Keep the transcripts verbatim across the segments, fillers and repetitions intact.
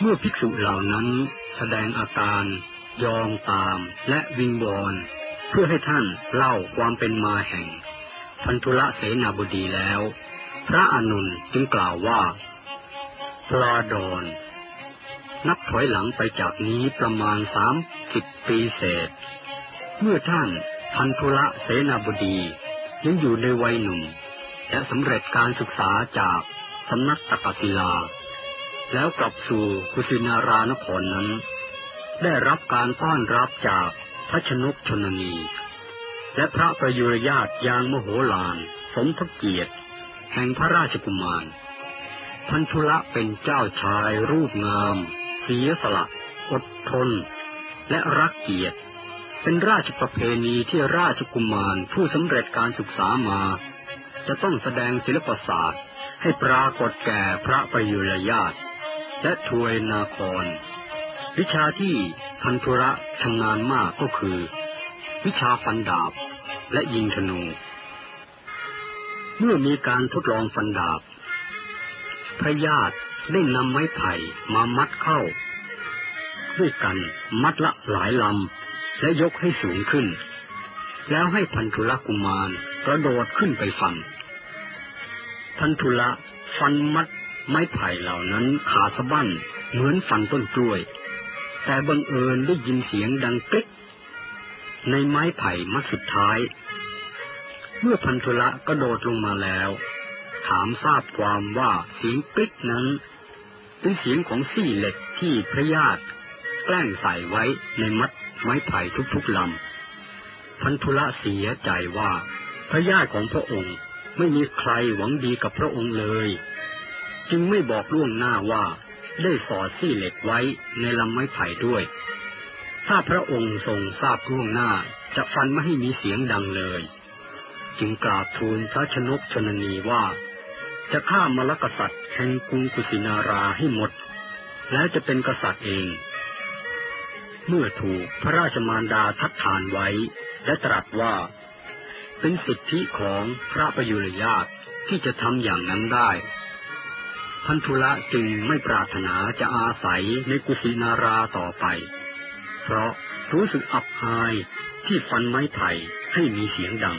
เมื่อภิกษุเหล่านั้นแสดงอาการยอมตามและวิงวอนเพื่อให้ท่านเล่าความเป็นมาแห่งพันธุละเสนาบดีแล้วพระอานนท์จึงกล่าวว่าปลาดอนนับถอยหลังไปจากนี้ประมาณสามสิบปีเศษเมื่อท่านพันธุละเสนาบดียังอยู่ในวัยหนุ่มและสำเร็จการศึกษาจากสำนักตกศิลาแล้วกลับสู่กุสินารานครนั้นได้รับการต้อนรับจากพระชนกชนนีและพระประยุรญาติอย่างมโหฬารสมพระเกียรติแห่งพระราชกุมารพันธุละเป็นเจ้าชายรูปงามเสียสละอดทนและรักเกียรติเป็นราชประเพณีที่ราชกุมารผู้สำเร็จการศึกษามาจะต้องแสดงศิลปศาสตร์ให้ปรากฏแก่พระประยุรญาติและทวยนาครวิชาที่พันธุละชำนาญมากก็คือวิชาฟันดาบและยิงธนูเมื่อมีการทดลองฟันดาบพระญาติได้นำไม้ไผ่มามัดเข้าด้วยกันมัดละหลายลำและยกให้สูงขึ้นแล้วให้พันธุละกุมารกระโดดขึ้นไปฟันพันธุละฟันมัดไม้ไผ่เหล่านั้นขาดสะบั้นเหมือนฟันต้นกล้วยแต่บังเอิญได้ยินเสียงดังกริ๊กในไม้ไผ่มัดสุดท้ายเมื่อพันธุละกระโดดลงมาแล้วถามทราบความว่าเสียงกริ๊กนั้นเป็นเสียงของซี่เหล็กที่พระญาติแกล้งใส่ไว้ในมัดไม้ไผ่ทุกๆลำพันธุละเสียใจว่าพระญาติของพระองค์ไม่มีใครหวังดีกับพระองค์เลยจึงไม่บอกล่วงหน้าว่าได้สอดซี่เหล็กไว้ในลำไม้ไผ่ด้วยถ้าพระองค์ทรงทราบล่วงหน้าจะฟันไม่ให้มีเสียงดังเลยจึงกราบทูลพระชนกชนนีว่าจะฆ่ามลกษัตริย์แห่งกรุงกุสินาราให้หมดแล้วจะเป็นกษัตริย์เองเมื่อถูกพระราชมารดาทัดทานไว้และตรัสว่าเป็นสิทธิของพระประยุรญาติที่จะทำอย่างนั้นได้พันธุละจึงไม่ปรารถนาจะอาศัยในกุสินาราต่อไปเพราะรู้สึกอับอายที่ฟันไม้ไผ่ให้มีเสียงดัง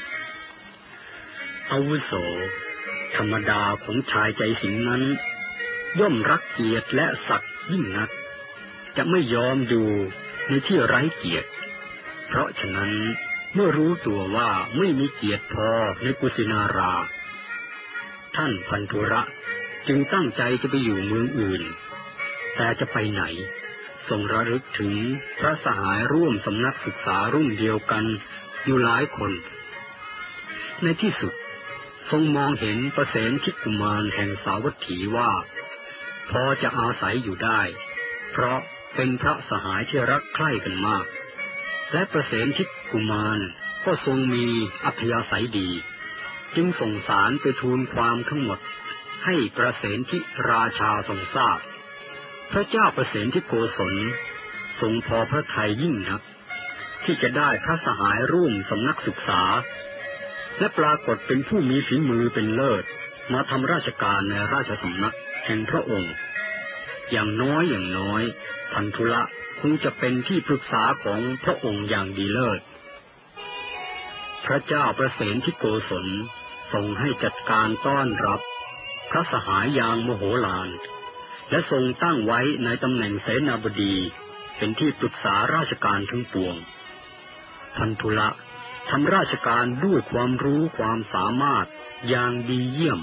อาวุโสธรรมดาของชายใจสิงนั้นย่อมรักเกียรติและศักดิ์ยิ่งนักจะไม่ยอมดูในที่ไร้เกียรติเพราะฉะนั้นเมื่อรู้ตัวว่าไม่มีเกียรติพอในกุสินาราท่านพันธุละจึงตั้งใจจะไปอยู่เมืองอื่นแต่จะไปไหนทรงระลึกถึงพระสหายร่วมสำนักศึกษารุ่นเดียวกันอยู่หลายคนในที่สุดทรงมองเห็นประเสนทิกุมารแห่งสาวัตถีว่าพอจะอาศัยอยู่ได้เพราะเป็นพระสหายที่รักใคร่กันมากและประเสนทิกุมารก็ทรงมีอัธยาศัยดีจึงส่งสารไปทูลความทั้งหมดให้ประเสนทิราชาทรงทราบพระเจ้าประเสนทิโกศลทรงพอพระทัยยิ่งนักที่จะได้พระสหายร่วมสำนักศึกษาและปรากฏเป็นผู้มีฝีมือเป็นเลิศมาทำราชการในราชสำนักแห่งพระองค์อย่างน้อยอย่างน้อยพันธุละคงจะเป็นที่ปรึกษาของพระองค์อย่างดีเลิศพระเจ้าประเสนทิโกศลทรงให้จัดการต้อนรับพระสหายอย่างมโหฬารและทรงตั้งไว้ในตำแหน่งเสนาบดีเป็นที่ปรึกษาราชการทั้งปวงพันธุละทำราชการด้วยความรู้ความสามารถอย่างดีเยี่ยม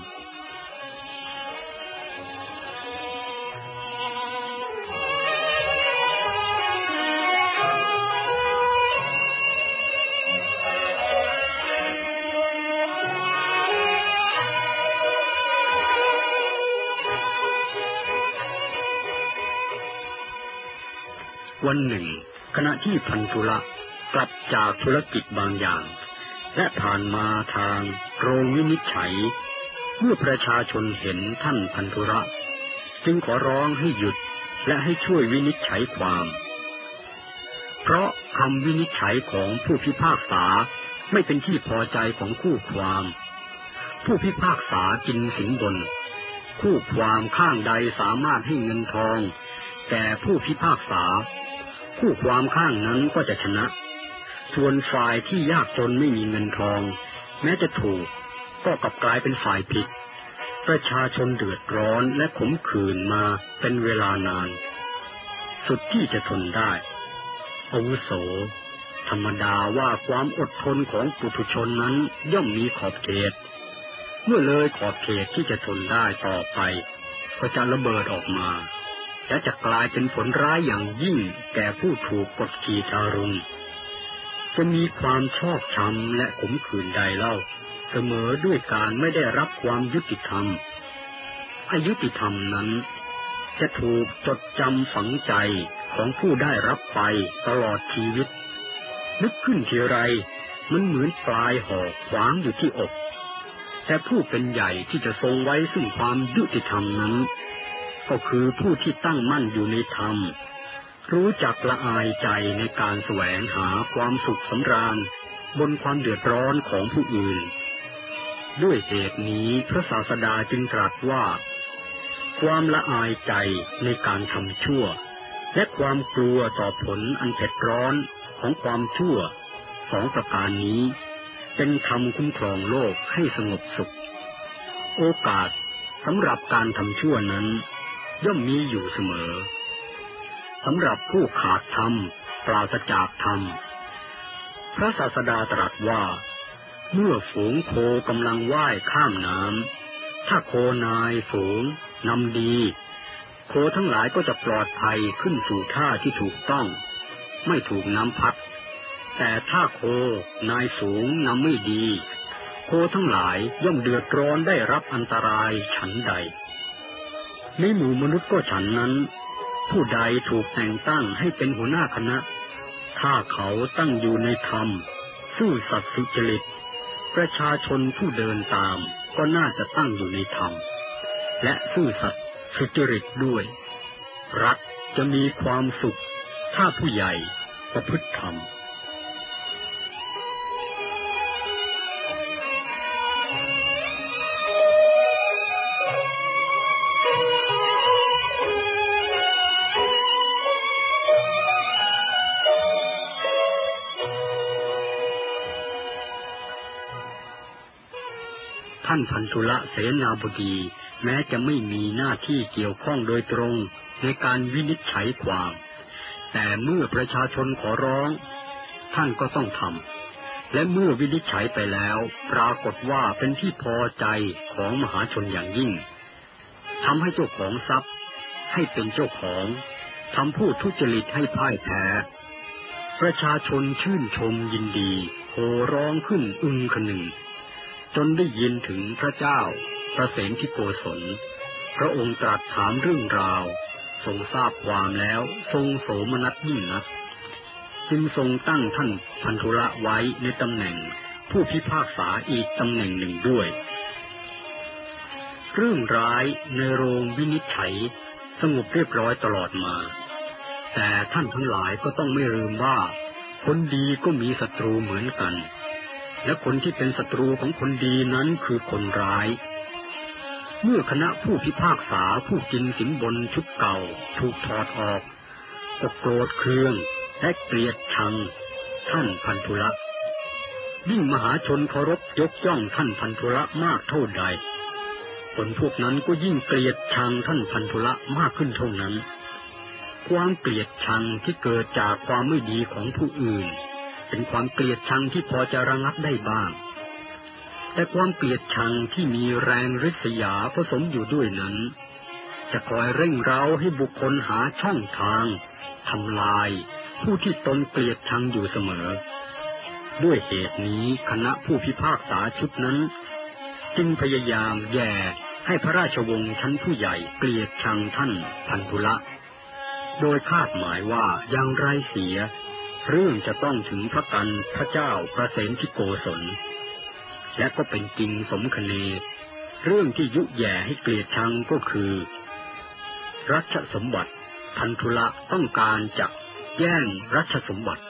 วันหนึ่งขณะที่พันธุละกลับจากธุรกิจบางอย่างและผ่านมาทางโรงวินิจฉัยเมื่อประชาชนเห็นท่านพันธุละจึงขอร้องให้หยุดและให้ช่วยวินิจฉัยความเพราะคำวินิจฉัยของผู้พิพากษาไม่เป็นที่พอใจของคู่ความผู้พิพากษากินสินบนคู่ความข้างใดสามารถให้เงินทองแก่ผู้พิพากษาคู่ความข้างนั้นก็จะชนะส่วนฝ่ายที่ยากจนไม่มีเงินทองแม้จะถูกก็กลับกลายเป็นฝ่ายผิดประชาชนเดือดร้อนและขมขื่นมาเป็นเวลานานสุดที่จะทนได้อาวุโสธรรมดาว่าความอดทนของปุถุชนนั้นย่อมมีขอบเขตเมื่อเลยขอบเขตที่จะทนได้ต่อไปก็จะระเบิดออกมาและจะกลายเป็นผลร้ายอย่างยิ่งแก่ผู้ถูกกดขี่ทารุณจะมีความชอกช้ำและขมขื่นใดเล่าเสมอด้วยการไม่ได้รับความยุติธรรมอยุติธรรมนั้นจะถูกจดจำฝังใจของผู้ได้รับไปตลอดชีวิตนึกขึ้นทีไรมันเหมือนปลายหอกขวางอยู่ที่อกแต่ผู้เป็นใหญ่ที่จะทรงไว้ซึ่งความยุติธรรมนั้นก็คือผู้ที่ตั้งมั่นอยู่ในธรรมรู้จักละอายใจในการแสวงหาความสุขสำราญบนความเดือดร้อนของผู้อื่นด้วยเหตุนี้พระศาสดาจึงตรัสว่าความละอายใจในการทำชั่วและความกลัวต่อผลอันเผ็ดร้อนของความชั่วสองประการนี้เป็นธรรมคุ้มครองโลกให้สงบสุขโอกาสสำหรับการทำชั่วนั้นย่อมมีอยู่เสมอสำหรับผู้ขาดธรรมปราศจากธรรมพระศาสดาตรัสว่าเมื่อฝูงโคกำลังว่ายข้ามน้ำถ้าโคนายฝูงนำดีโคทั้งหลายก็จะปลอดภัยขึ้นสู่ท่าที่ถูกต้องไม่ถูกน้ำพัดแต่ถ้าโคนายฝูงนำไม่ดีโคทั้งหลายย่อมเดือดร้อนได้รับอันตรายฉันใดในหมู่มนุษย์ก็ฉันนั้นผู้ใดถูกแต่งตั้งให้เป็นหัวหน้าคณะถ้าเขาตั้งอยู่ในธรรมซื่อสัตย์สุจริตประชาชนผู้เดินตามก็น่าจะตั้งอยู่ในธรรมและซื่อสัตย์สุจริตด้วยรัฐจะมีความสุขถ้าผู้ใหญ่ประพฤติธรรมท่านพันธุละเสนาบดีแม้จะไม่มีหน้าที่เกี่ยวข้องโดยตรงในการวินิจฉัยความแต่เมื่อประชาชนขอร้องท่านก็ต้องทำและเมื่อวินิจฉัยไปแล้วปรากฏว่าเป็นที่พอใจของมหาชนอย่างยิ่งทำให้เจ้าของทรัพย์ให้เป็นเจ้าของทำผู้ทุจริตให้พ่ายแพ้ประชาชนชื่นชมยินดีโห่ร้องขึ้นอึงคนึงจนได้ยินถึงพระเจ้าพระเสนทิโกศลพระองค์ตรัสถามเรื่องราวทรงทราบความแล้วทรงโสมนัสยิ่งนักจึงทรงตั้งท่านพันธุละไว้ในตำแหน่งผู้พิพากษาอีกตำแหน่งหนึ่งด้วยเรื่องร้ายในโรงวินิจฉัยสงบเรียบร้อยตลอดมาแต่ท่านทั้งหลายก็ต้องไม่ลืมว่าคนดีก็มีศัตรูเหมือนกันและคนที่เป็นศัตรูของคนดีนั้นคือคนร้ายเมื่อคณะผู้พิพากษาผู้กินสินบนชุดเก่าถูกถอดออกก็โกรธเคืองและเกลียดชังท่านพันธุละยิ่งมหาชนเคารพยกย่องท่านพันธุละมากเท่าใดคนพวกนั้นก็ยิ่งเกลียดชังท่านพันธุละมากขึ้นเท่านั้นความเกลียดชังที่เกิดจากความไม่ดีของผู้อื่นเป็นความเกลียดชังที่พอจะระงับได้บ้างแต่ความเกลียดชังที่มีแรงริษยาผสมอยู่ด้วยนั้นจะคอยเร่งเร้าให้บุคคลหาช่องทางทำลายผู้ที่ตนเกลียดชังอยู่เสมอด้วยเหตุนี้คณะผู้พิพากษาชุดนั้นจึงพยายามแย่ให้พระราชวงศ์ชั้นผู้ใหญ่เกลียดชังท่านพันธุละโดยคาดหมายว่าอย่างไรเสียเรื่องจะต้องถึงพระกันพระเจ้าพระเสนทิโกศลและก็เป็นจริงสมคเนเรื่องที่ยุแย่ให้เกลียดชังก็คือรัชสมบัติพันธุละต้องการจะแย่งรัชสมบัติ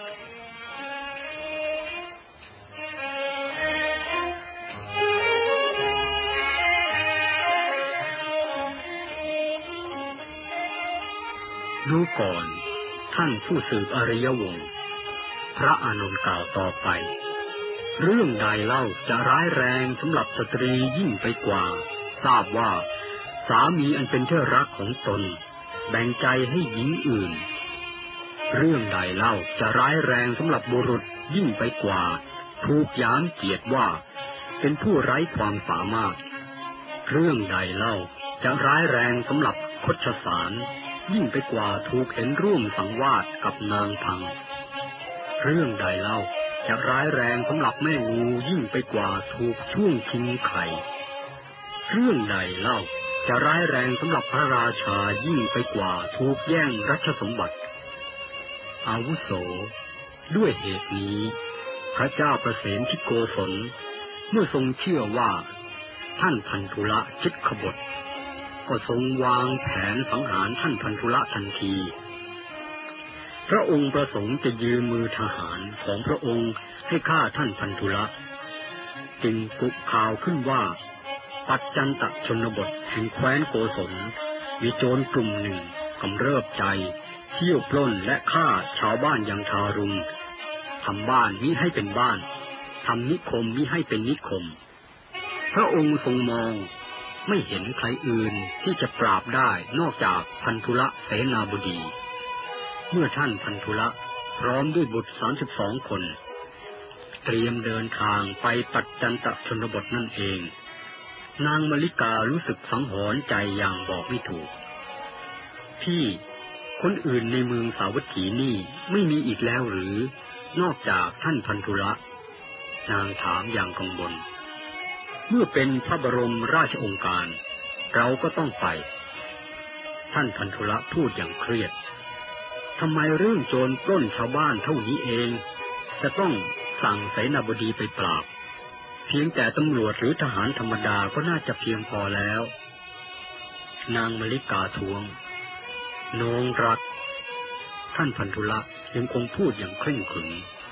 ดูก่อนท่านผู้สืบอริยวงศ์พระอานนท์กล่าวต่อไปเรื่องใดเล่าจะร้ายแรงสำหรับสตรียิ่งไปกว่าทราบว่าสามีอันเป็นที่รักของตนแบ่งใจให้หญิงอื่นเรื่องใดเล่าจะร้ายแรงสำหรับบุรุษยิ่งไปกว่าถูกหยามเกียรติว่าเป็นผู้ไร้ความสามารถเรื่องใดเล่าจะร้ายแรงสำหรับคชสารยิ่งไปกว่าถูกเห็นร่วมสังวาสกับนางพังเรื่องใดเล่าจะร้ายแรงสำหรับแม่งูยิ่งไปกว่าถูกช่วงชิงไข่เรื่องใดเล่าจะร้ายแรงสำหรับพระราชายิ่งไปกว่าถูกแย่งรัชสมบัติอาวุโสด้วยเหตุนี้พระเจ้าประเสนทิโกศลเมื่อทรงเชื่อว่าท่านพันธุละคิดขบฏก็ทรงวางแผนสังหารท่านพันธุละทันทีพระองค์ประสงค์จะยืมมือทหารของพระองค์ให้ฆ่าท่านพันธุละจึงกุข่าวขึ้นว่าปัจจันตชนบทแห่งแคว้นโกศลมีโจรกลุ่มหนึ่งกำเริบใจเที่ยวปล้นและฆ่าชาวบ้านอย่างทารุณทำบ้านมิให้เป็นบ้านทำนิคมมิให้เป็นนิคมพระองค์ทรงมองไม่เห็นใครอื่นที่จะปราบได้นอกจากพันธุละเสนาบดีเมื่อท่านพันธุละพร้อมด้วยบุตรสามสิบสองคนเตรียมเดินทางไปปัจจันตชนบทนั่นเองนางมลิการู้สึกสังหรณ์ใจอย่างบอกไม่ถูกพี่คนอื่นในเมืองสาวัตถีนี่ไม่มีอีกแล้วหรือนอกจากท่านพันธุละนางถามอย่างกังวลเมื่อเป็นพระบรมราชโองการเราก็ต้องไปท่านพันธุละพูดอย่างเครียดทำไมเรื่องโจรปล้นชาวบ้านเท่านี้เองจะต้องสั่งเสนาบดีไปปราบเพียงแต่ตำรวจหรือทหารธรรมดาก็น่าจะเพียงพอแล้วนางมลิกาทวงน้องรักท่านพันธุละยังคงพูดอย่างเคร่งขรึม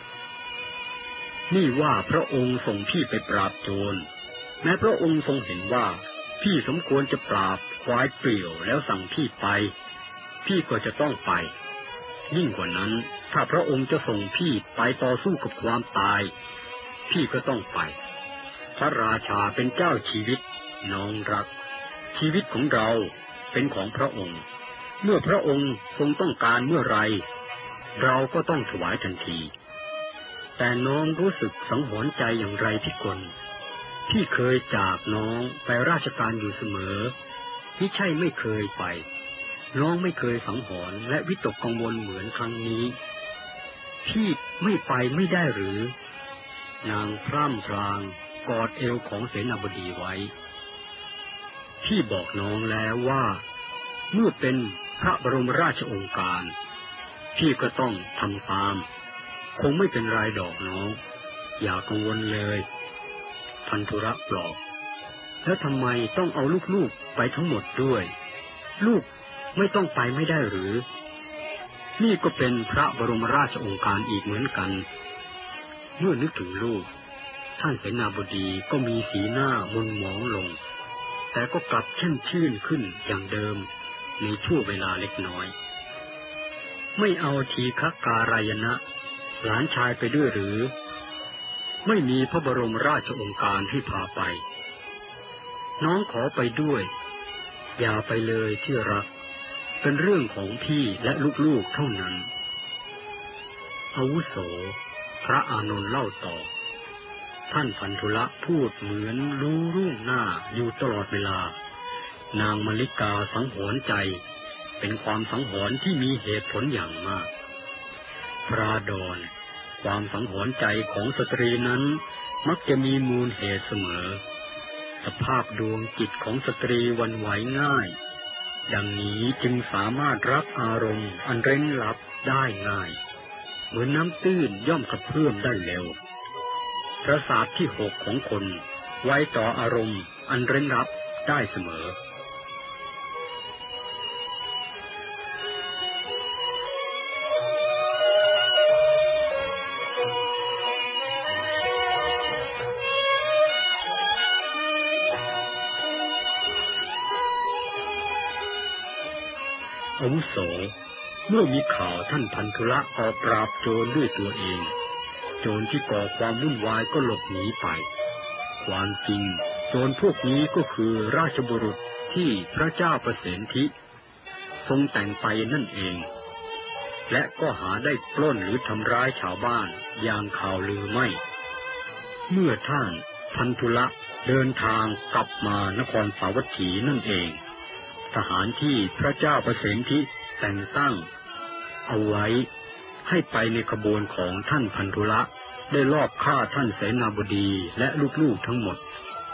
นี่ว่าพระองค์ส่งพี่ไปปราบโจรแม้พระองค์ทรงเห็นว่าพี่สมควรจะปราบควายเปลี่ยวแล้วสั่งพี่ไปพี่ก็จะต้องไปยิ่งกว่านั้นถ้าพระองค์จะส่งพี่ไปต่อสู้กับความตายพี่ก็ต้องไปพระราชาเป็นเจ้าชีวิตน้องรักชีวิตของเราเป็นของพระองค์เมื่อพระองค์ทรงต้องการเมื่อไรเราก็ต้องถวายทันทีแต่น้องรู้สึกสังหรณ์ใจอย่างไรพิกลพี่เคยจากน้องไปราชการอยู่เสมอไม่ใช่ไม่เคยไปน้องไม่เคยสังหรณ์และวิตกกังวลเหมือนครั้งนี้พี่ไม่ไปไม่ได้หรือนางพร่ำพรางกอดเอวของเสนาบดีไว้พี่บอกน้องแล้วว่าเมื่อเป็นพระบรมราชโองการพี่ก็ต้องทำตามคงไม่เป็นไรดอกน้องอย่ากังวลเลยพันธุระปลอบแล้วทำไมต้องเอาลูกๆไปทั้งหมดด้วยลูกไม่ต้องไปไม่ได้หรือนี่ก็เป็นพระบรมราชโองการอีกเหมือนกันเมื่อนึกถึงลูกท่านเสนาบดีก็มีสีหน้าหม่นหมองลงแต่ก็กลับแช่มชื่นขึ้นอย่างเดิมในช่วงเวลาเล็กน้อยไม่เอาทีฆการายณะหลานชายไปด้วยหรือไม่มีพระบรมราชโองการให้พาไปน้องขอไปด้วยอย่าไปเลยที่รักเป็นเรื่องของพี่และลูกๆเท่านั้นอาวุโสพระอานนท์เล่าต่อท่านพันธุละพูดเหมือนรู้ล่วงหน้าอยู่ตลอดเวลานางมลิกาสังหรณ์ใจเป็นความสังหรณ์ที่มีเหตุผลอย่างมากพระดอนความสังหรณ์ใจของสตรีนั้นมักจะมีมูลเหตุเสมอสภาพดวงจิตของสตรีหวั่นไหวง่ายดังนี้จึงสามารถรับอารมณ์อันเร้นลับได้ง่ายเหมือนน้ำตื้นย่อมกระเพื่อมได้เร็วประสาทที่หกของคนไว้ต่ออารมณ์อันเร้นลับได้เสมออาวุโสเมื่อมีข่าวท่านพันธุละออกปราบโจรด้วยตัวเองโจรที่ก่อความวุ่นวายก็หลบหนีไปความจริงโจรพวกนี้ก็คือราชบุรุษที่พระเจ้าประเสนทิทรงแต่งไปนั่นเองและก็หาได้ปล้นหรือทำร้ายชาวบ้านอย่างข่าวลือไม่เมื่อท่านพันธุละเดินทางกลับมานครสาวัตถีนั่นเองทหารที่พระเจ้าประเสนทิแต่งตั้งเอาไว้ให้ไปในขบวนของท่านพันธุละได้ลอบฆ่าท่านเสนาบดีและลูกๆทั้งหมด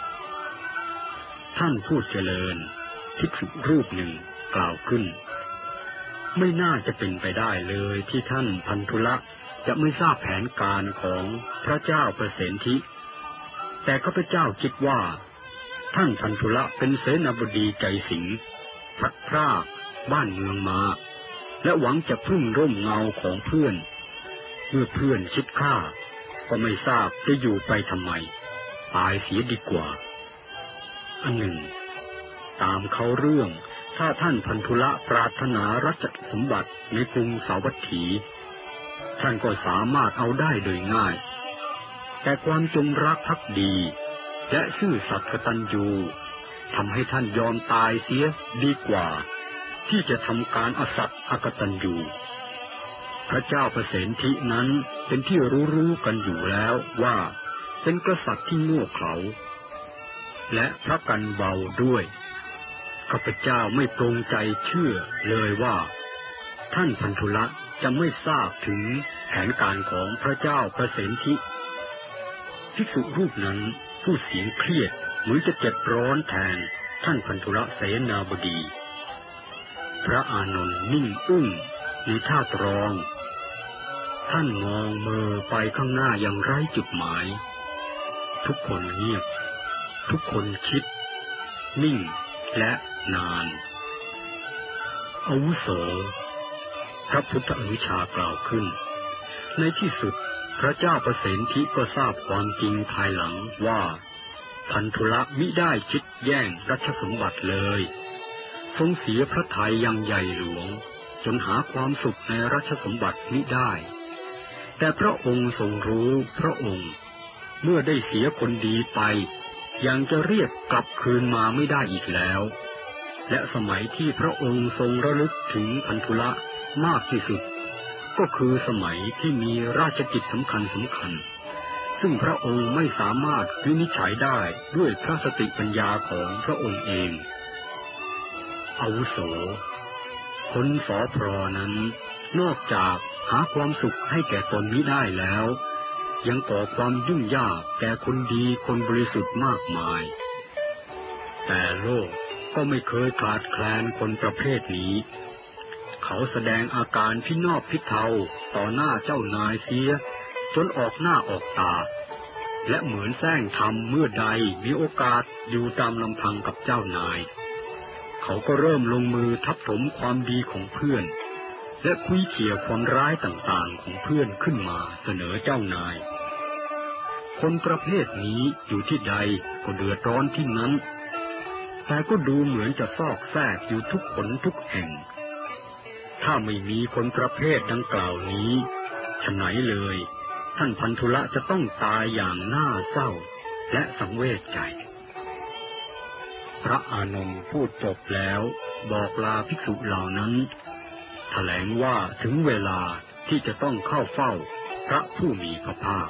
ท่านผู้เจริญภิกษุรูปหนึ่งกล่าวขึ้นไม่น่าจะเป็นไปได้เลยที่ท่านพันธุละจะไม่ทราบแผนการของพระเจ้าประเสนทิแต่ข้าพเจ้าคิดว่าท่านพันธุละเป็นเสนาบดีใจสิงพลัดพรากบ้านเมืองมาและหวังจะพึ่งร่มเงาของเพื่อนเมื่อเพื่อนคิดฆ่าก็ไม่ทราบจะอยู่ไปทำไมตายเสียดีกว่าอันหนึ่งตามเขาเรื่องถ้าท่านพันธุละปรารถนาราชสมบัติในกรุงสาวัตถีท่านก็สามารถเอาได้โดยง่ายแต่ความจงรักภักดีและซื่อสัตย์กตัญญูทำให้ท่านยอมตายเสียดีกว่าที่จะทำการอสัตย์อกตัญญูพระเจ้าประเสนทินั้นเป็นที่รู้ๆกันอยู่แล้วว่าเป็นกษัตริย์ที่โง่เขลาและพระกันเบาด้วยข้าพเจ้าไม่ปรงใจเชื่อเลยว่าท่านพันธุละจะไม่ทราบถึงแผนการของพระเจ้าประเสนทิภิกษุรูปนั้นผู้เสียงเครียดเหมือนจะเจ็บร้อนแทนท่านพันธุละเสนาบดีพระอานนท์นิ่งอึ้งในท่าตรองท่านมองเมอไปข้างหน้าอย่างไร้จุดหมายทุกคนเงียบทุกคนคิดนิ่งและนานอาวุโสพระพุทธอนุชากล่าวขึ้นในที่สุดพระเจ้าประเสนทิก็ทราบความจริงภายหลังว่าพันธุละมิได้คิดแย่งรัชสมบัติเลยทรงเสียพระทัยอย่างใหญ่หลวงจนหาความสุขในรัชสมบัติมิได้แต่พระองค์ทรงรู้พระองค์เมื่อได้เสียคนดีไปยังจะเรียกกลับคืนมาไม่ได้อีกแล้วและสมัยที่พระองค์ทรงระลึกถึงพันธุละมากที่สุดก็คือสมัยที่มีราชกิจสำคัญสำคัญซึ่งพระองค์ไม่สามารถวินิจฉัยได้ด้วยพระสติปัญญาของพระองค์เองอาวุโสคนสอพรนั้นนอกจากหาความสุขให้แก่ตนมิได้แล้วยังก่อความยุ่งยากแก่คนดีคนบริสุทธิ์มากมายแต่โลกก็ไม่เคยขาดแคลนคนประเภทนี้เขาแสดงอาการพินอบพิเทาต่อหน้าเจ้านายเสียจนออกหน้าออกตาและเหมือนแซงทำเมื่อใดมีโอกาสอยู่ตามลำพังกับเจ้านายเขาก็เริ่มลงมือทับถมความดีของเพื่อนและคุยเขี่ยความร้ายต่างๆของเพื่อนขึ้นมาเสนอเจ้านายคนประเภทนี้อยู่ที่ใดก็เดือดร้อนที่นั้นแต่ก็ดูเหมือนจะซอกแซกอยู่ทุกขนทุกแห่งถ้าไม่มีคนประเภทดังกล่าวนี้ฉะไหนเลยท่านพันธุละจะต้องตายอย่างน่าเศร้าและสังเวชใจพระอานนท์พูดจบแล้วบอกลาภิกษุเหล่านั้นแถลงว่าถึงเวลาที่จะต้องเข้าเฝ้าพระผู้มีพระภาค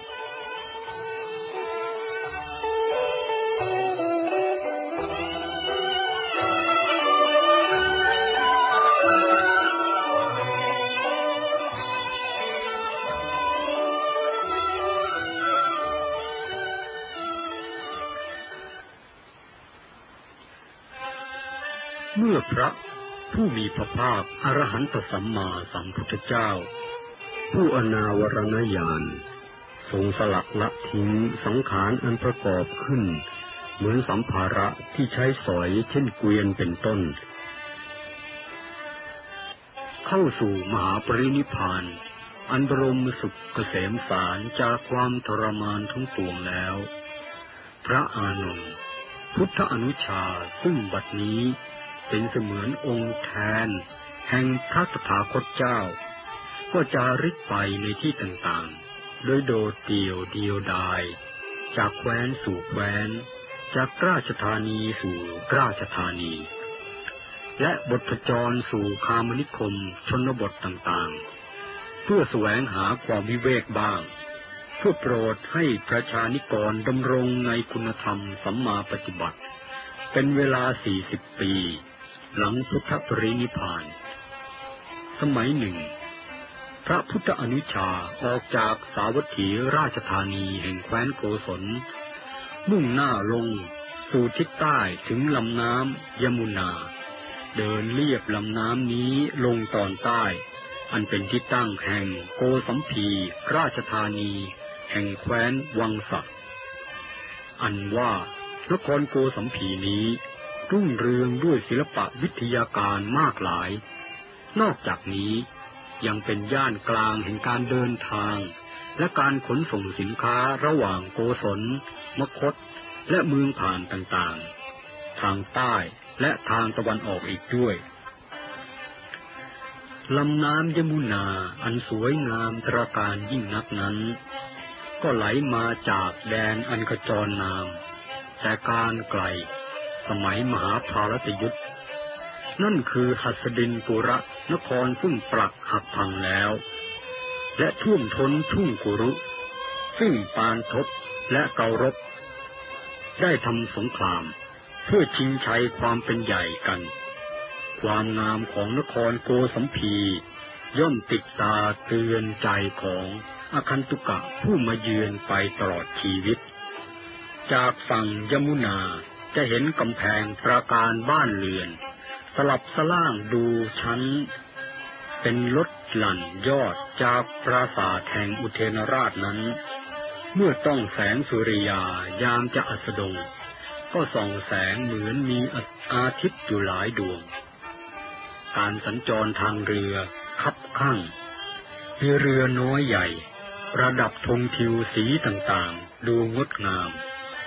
เมื่อพระผู้มีพระภาคอรหันตสัมมาสัมพุทธเจ้าผู้อนาวรณญาณทรงสลักละทิ้งสังขารอันประกอบขึ้นเหมือนสัมภาระที่ใช้สอยเช่นเกวียนเป็นต้นเข้าสู่มหาปรินิพพานอันบรมสุขเกษมสารจากความทรมานทั้งปวงแล้วพระอานนท์พุทธอนุชาซึ่งบัดนี้เป็นเสมือนองค์แทนแห่งพระตถาคตเจ้าก็จาริกไปในที่ต่างๆโดยโดดเดี่ยวเดียวดายจากแคว้นสู่แคว้นจากราชธานีสู่ราชธานีและบทจรสู่คามนิคมชนบทต่างๆเพื่อแสวงหาความวิเวกบ้างเพื่อโปรดให้ประชานิกรดำรงในคุณธรรมสัมมาปฏิบัติเป็นเวลาสี่สิบปีหลังพุทธปรินิพพานสมัยหนึ่งพระพุทธอนุชาออกจากสาวัตถีราชธานีแห่งแคว้นโกศลมุ่งหน้าลงสู่ทิศใต้ถึงลำน้ำยมุนาเดินเลียบลำน้ำนี้ลงตอนใต้อันเป็นที่ตั้งแห่งโกสัมพีราชธานีแห่งแคว้นวังสะอันว่านครโกสัมพีนี้รุ่งเรืองด้วยศิลปะวิทยาการมากหลายนอกจากนี้ยังเป็นย่านกลางแห่งการเดินทางและการขนส่งสินค้าระหว่างโกศลมคธและเมืองผ่านต่างๆทางใต้และทางตะวันออกอีกด้วยลำน้ำยมุนาอันสวยงามตระการยิ่งนักนั้นก็ไหลมาจากแดนอันขจรนามแต่การไกลสมัยมหาภารตยุทธนั่นคือหัสดินปุระนครซึ่งปรักหักพังแล้วและท่วมท้นทุ่งกุรุซึ่งปานทพและเการบได้ทำสงครามเพื่อชิงชัยความเป็นใหญ่กันความงามของนครโกสัมพีย่อมติดตาเตือนใจของอคันตุกะผู้มาเยือนไปตลอดชีวิตจากฝั่งยมุนาจะเห็นกำแพงปราการบ้านเรือนสลับสล่างดูชั้นเป็นลดหลั่นยอดจากปราสาทแห่งอุเทนราชนั้นเมื่อต้องแสงสุริยายามจะอัสดงก็ส่องแสงเหมือนมีอาทิตย์อยู่หลายดวงการสัญจรทางเรือคับคั่งมีเรือน้อยใหญ่ประดับธงทิวสีต่างๆดูงดงาม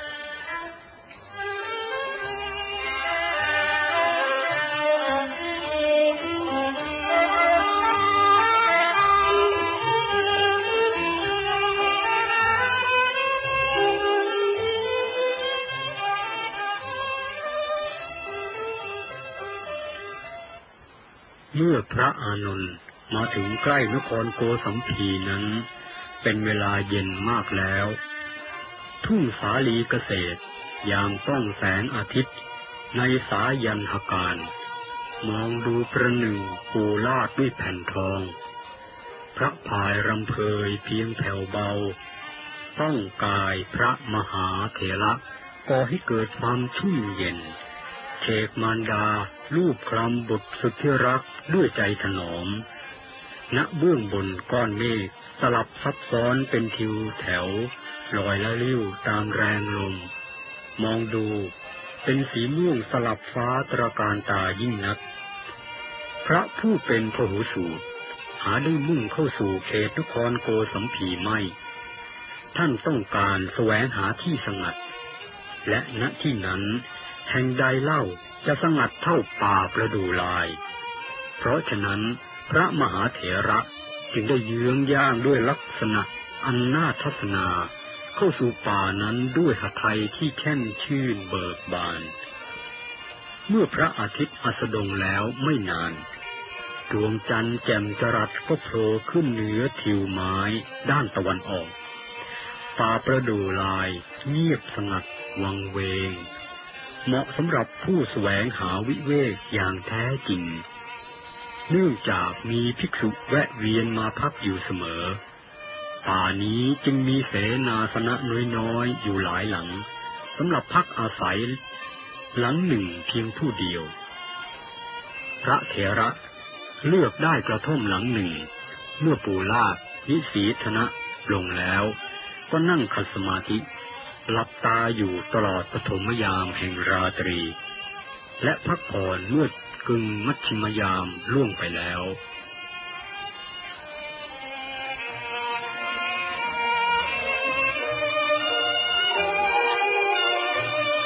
เมื่อพระอานนท์มาถึงใกล้นครโกสัมพีนั้นเป็นเวลาเย็นมากแล้วทุ่งสาลีเกษตรยามต้องแสงอาทิตย์ในสายันหการมองดูประหนึ่งปูลาดด้วยแผ่นทองพระพายรำเพยเพียงแผ่วเบาต้องกายพระมหาเถระก่อให้เกิดความชุ่มเย็นเชกมารดาลูบคลำบุตรสุดที่รักด้วยใจถนอมณเบื้องบนก้อนเมฆสลับซับซ้อนเป็นทิวแถวลอยละลิ้วตามแรงลมมองดูเป็นสีม่วงสลับฟ้าตระการตายิ่งนักพระผู้เป็นพหูสูตรหาได้มุ่งเข้าสู่เขตนครโกสัมพีไม่ท่านต้องการแสวงหาที่สงัดและณที่นั้นแห่งใดเล่าจะสงัดเท่าป่าประดู่ลายเพราะฉะนั้นพระมหาเถระจึงได้เยื้องย่างด้วยลักษณะอันน่าทัศนาเข้าสู่ป่านั้นด้วยหทัยที่แช่มชื่นเบิกบานเมื่อพระอาทิตย์อัสดงแล้วไม่นานดวงจันทร์แจ่มจรัสก็โผล่ขึ้นเหนือทิวไม้ด้านตะวันออกป่าประดู่ลายเงียบสงัดวังเวงเหมาะสำหรับผู้แสวงหาวิเวกอย่างแท้จริงเนื่องจากมีภิกษุแวะเวียนมาพักอยู่เสมอป่านี้จึงมีเสนาสนะน้อยๆอยู่หลายหลังสำหรับพักอาศัยหลังหนึ่งเพียงผู้เดียวพระเถระเลือกได้กระท่อมหลังหนึ่งเมื่อปูลาภนิสีธนะลงแล้วก็นั่งขัดสมาธิหลับตาอยู่ตลอดปฐมยามแห่งราตรีและพักผ่อนเมื่อกึ่งมัชฌิมยามล่วงไปแล้ว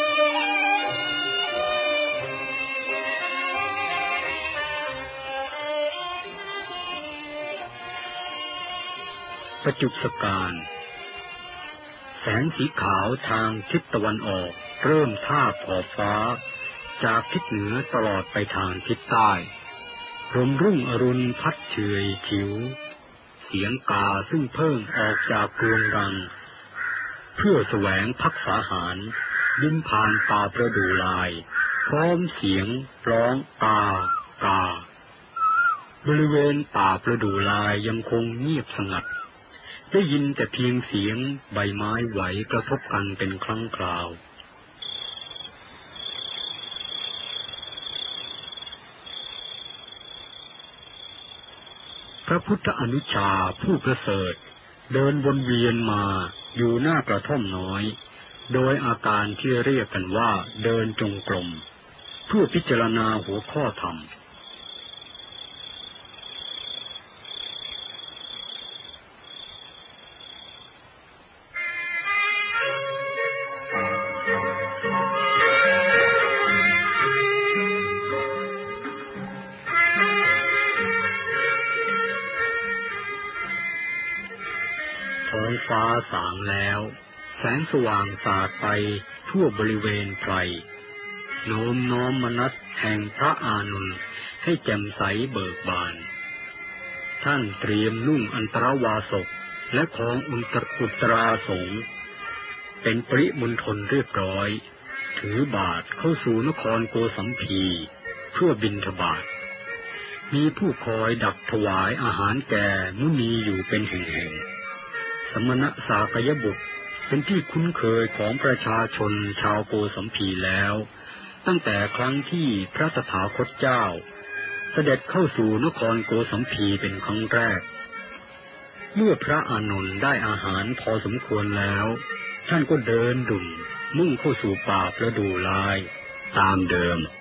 พประจุสการแสงสีขาวทางทิศตะวันออกเริ่มทาบขอบฟ้าจากทิศเหนือตลอดไปทางทิศใต้ลมรุ่งอรุณพัดเฉยฉิวเสียงกาซึ่งเพิ่งออกจากกรงรังเพื่อแสวงพักษาหารบินผ่านป่าประดู่ลายพร้อมเสียงร้องกากาบริเวณป่าประดู่ลายยังคงเงียบสงัดได้ยินแต่เพียงเสียงใบไม้ไหวกระทบกันเป็นครั้งคราวพระพุทธอนุชาผู้ประเสริฐเดินวนเวียนมาอยู่หน้ากระท่อมน้อยโดยอาการที่เรียกกันว่าเดินจงกรมเพื่อพิจารณาหัวข้อธรรมท้องฟ้าสางแล้วแสงสว่างสาดไปทั่วบริเวณไพรโน้มน้อมมนัสแห่งพระอานนท์ให้แจ่มใสเบิกบานท่านเตรียมนุ่งอันตรวาสกและของอุตรอุตราสงฆ์เป็นปริมณฑลเรียบร้อยถือบาตรเข้าสู่นครโกสัมพีเพื่อบิณฑบาตมีผู้คอยดักถวายอาหารแก่มุนีอยู่เป็นแห่งๆสมณะสากยบุตรเป็นที่คุ้นเคยของประชาชนชาวโกสัมพีแล้วตั้งแต่ครั้งที่พระตถาคตเจ้าเสด็จเข้าสู่นครโกสัมพีเป็นครั้งแรกเมื่อพระอานนท์ได้อาหารพอสมควรแล้วท่านก็เดินดุ่มมุ่งเข้าสู่ป่าประดู่ลายตามเดิม